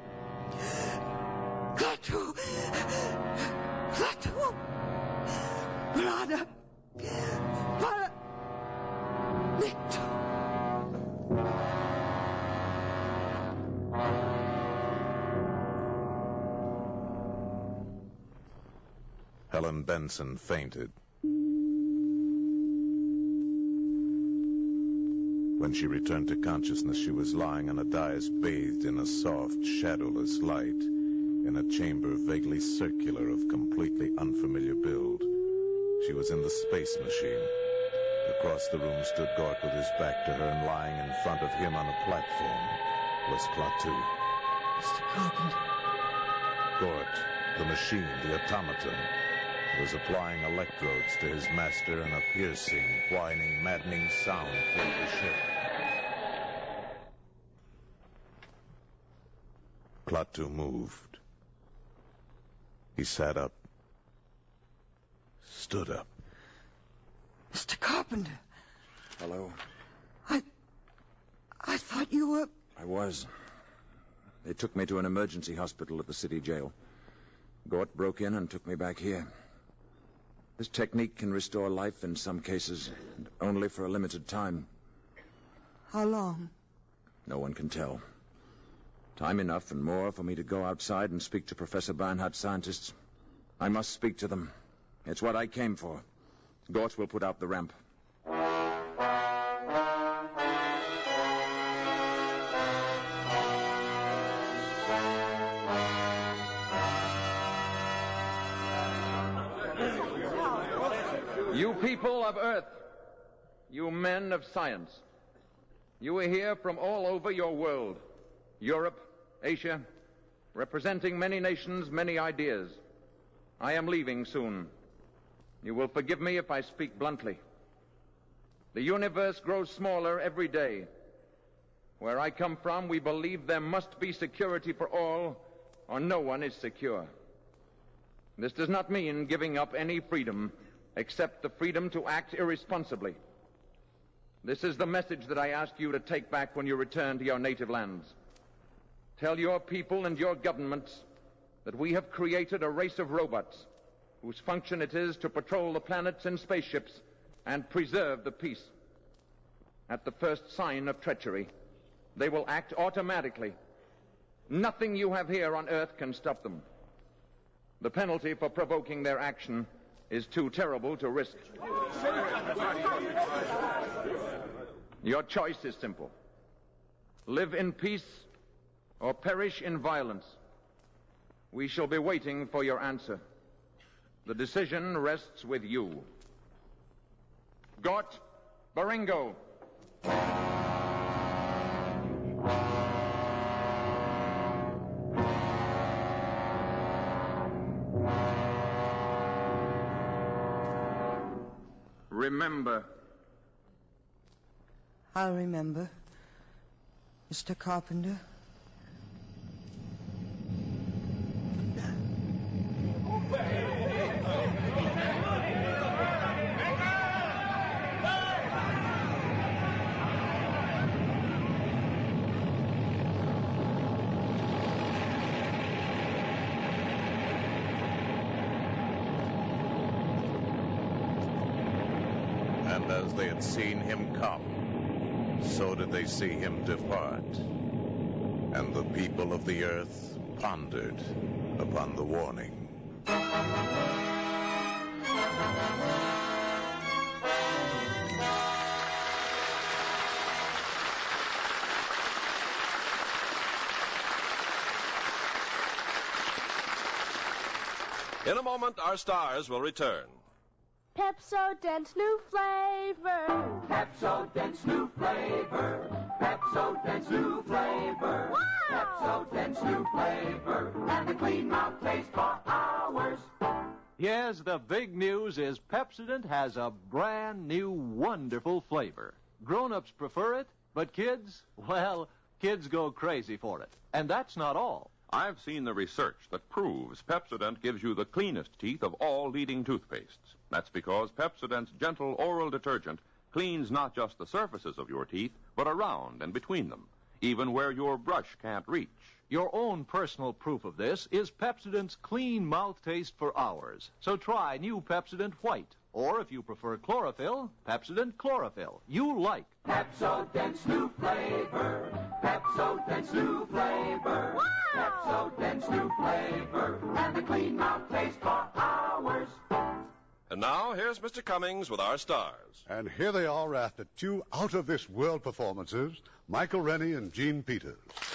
Klaatu! Klaatu! Barada! Barada! Nikto! Helen Ellen Benson fainted. When she returned to consciousness, she was lying on a dais bathed in a soft, shadowless light in a chamber vaguely circular of completely unfamiliar build. She was in the space machine. Across the room stood Gort with his back to her, and lying in front of him on a platform was Klaatu. Mister Carpenter. Gort, the machine, the automaton, was applying electrodes to his master, and a piercing, whining, maddening sound filled the ship. Klaatu moved. He sat up. Stood up. Mister Carpenter. Hello. I... I thought you were... I was. They took me to an emergency hospital at the city jail. Gort broke in and took me back here. This technique can restore life in some cases, and only for a limited time. How long? No one can tell. Time enough and more for me to go outside and speak to Professor Barnhart's scientists. I must speak to them. It's what I came for. Gort will put out the ramp. You people of Earth, you men of science, you are here from all over your world, Europe, Asia, representing many nations, many ideas. I am leaving soon. You will forgive me if I speak bluntly. The universe grows smaller every day. Where I come from, we believe there must be security for all, or no one is secure. This does not mean giving up any freedom, except the freedom to act irresponsibly. This is the message that I ask you to take back when you return to your native lands. Tell your people and your governments that we have created a race of robots whose function it is to patrol the planets in spaceships and preserve the peace. At the first sign of treachery, they will act automatically. Nothing you have here on Earth can stop them. The penalty for provoking their action is too terrible to risk. Your choice is simple. Live in peace or perish in violence. We shall be waiting for your answer. The decision rests with you. Gort Baringo. Remember. I'll remember, Mister Carpenter. And as they had seen him come, so did they see him depart. And the people of the earth pondered upon the warning. In a moment, our stars will return. Pepsodent's new flavor. Pepsodent's new flavor. Pepsodent's new flavor. Wow! Pepsodent's new flavor. And the clean mouth taste for hours. Yes, the big news is Pepsodent has a brand new wonderful flavor. Grown-ups prefer it, but kids, well, kids go crazy for it. And that's not all. I've seen the research that proves Pepsodent gives you the cleanest teeth of all leading toothpastes. That's because Pepsodent's gentle oral detergent cleans not just the surfaces of your teeth, but around and between them, even where your brush can't reach. Your own personal proof of this is Pepsodent's clean mouth taste for hours. So try new Pepsodent White. Or if you prefer chlorophyll, Pepsodent Chlorophyll. You like. Pepsodent's new flavor. Pepsodent's new flavor. Wow! Pepsodent's new flavor. And the clean mouth taste for hours. And now, here's Mister Cummings with our stars. And here they are after two out-of-this-world performances, Michael Rennie and Gene Peters.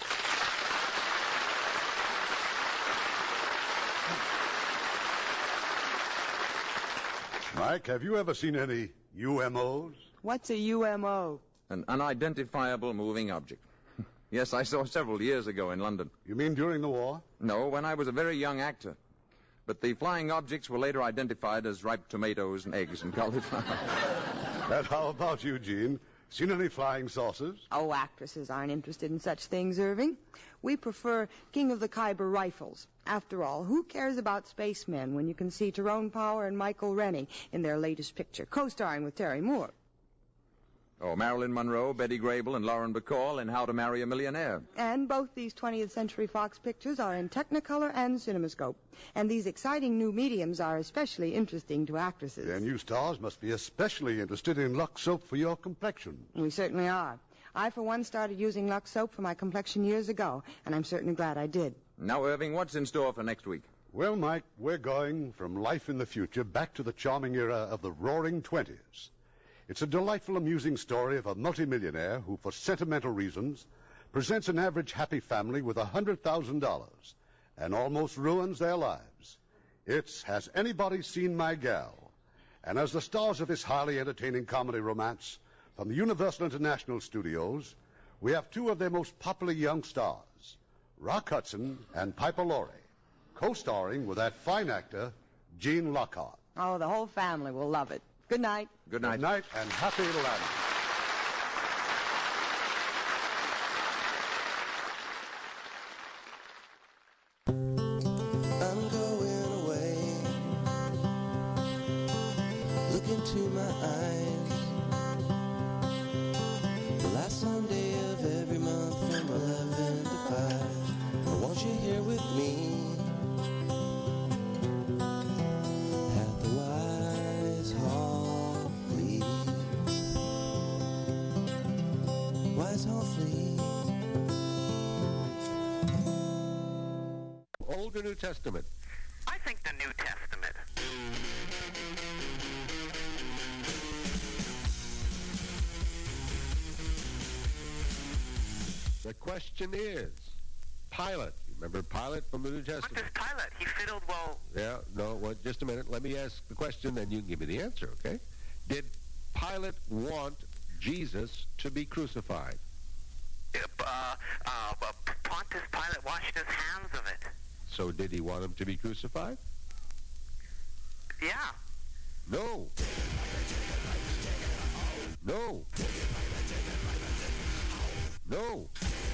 Mike, have you ever seen any U M Os? What's a U M O? An unidentifiable moving object. Yes, I saw several years ago in London. You mean during the war? No, when I was a very young actor. But the flying objects were later identified as ripe tomatoes and eggs and cauliflower. And how about you, Gene? Seen any flying saucers? Oh, actresses aren't interested in such things, Irving. We prefer King of the Khyber rifles. After all, who cares about spacemen when you can see Tyrone Power and Michael Rennie in their latest picture, co-starring with Terry Moore? Oh, Marilyn Monroe, Betty Grable, and Lauren Bacall in How to Marry a Millionaire. And both these twentieth Century Fox pictures are in Technicolor and CinemaScope. And these exciting new mediums are especially interesting to actresses. Then you stars must be especially interested in Lux soap for your complexion. We certainly are. I, for one, started using Lux soap for my complexion years ago, and I'm certainly glad I did. Now, Irving, what's in store for next week? Well, Mike, we're going from life in the future back to the charming era of the Roaring Twenties. It's a delightful, amusing story of a multimillionaire who, for sentimental reasons, presents an average happy family with one hundred thousand dollars and almost ruins their lives. It's Has Anybody Seen My Gal? And as the stars of this highly entertaining comedy romance from the Universal International Studios, we have two of their most popular young stars, Rock Hudson and Piper Laurie, co-starring with that fine actor, Gene Lockhart. Oh, the whole family will love it. Good night. Good night. Good night, and happy landing. I'm going away. Look into my eyes. The last Sunday of every month from eleven to five. I want you here with me. At the Wise Hall Fleet. Wise Hall Fleet. Old or New Testament? I think the New Testament. The question is, Pilate. You remember Pilate from the New Testament? What does Pilate? He fiddled well. Yeah, no, well, just a minute. Let me ask the question, then you can give me the answer, okay? Did Pilate want Jesus to be crucified? Uh, uh, uh, Pontius Pilate washed his hands of it. So did he want him to be crucified? Yeah. No. No. No.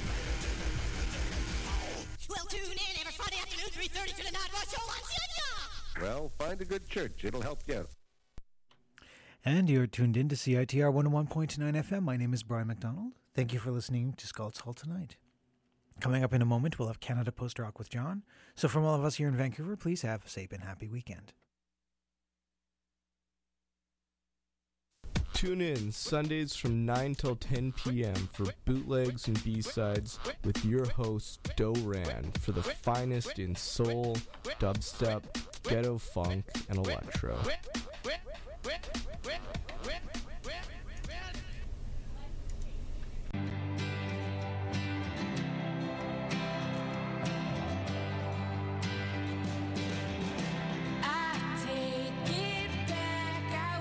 Well, tune in every Friday afternoon, three thirty to the Night Rush Show on C I T R. Well, find a good church. It'll help you out. And you're tuned in to C I T R one oh one point nine F M. My name is Brian McDonald. Thank you for listening to Scald's Hall tonight. Coming up in a moment, we'll have Canada Post Rock with John. So from all of us here in Vancouver, please have a safe and happy weekend. Tune in Sundays from nine till ten p.m. for bootlegs and B-sides with your host, Do Ran, for the finest in soul, dubstep, ghetto funk, and electro.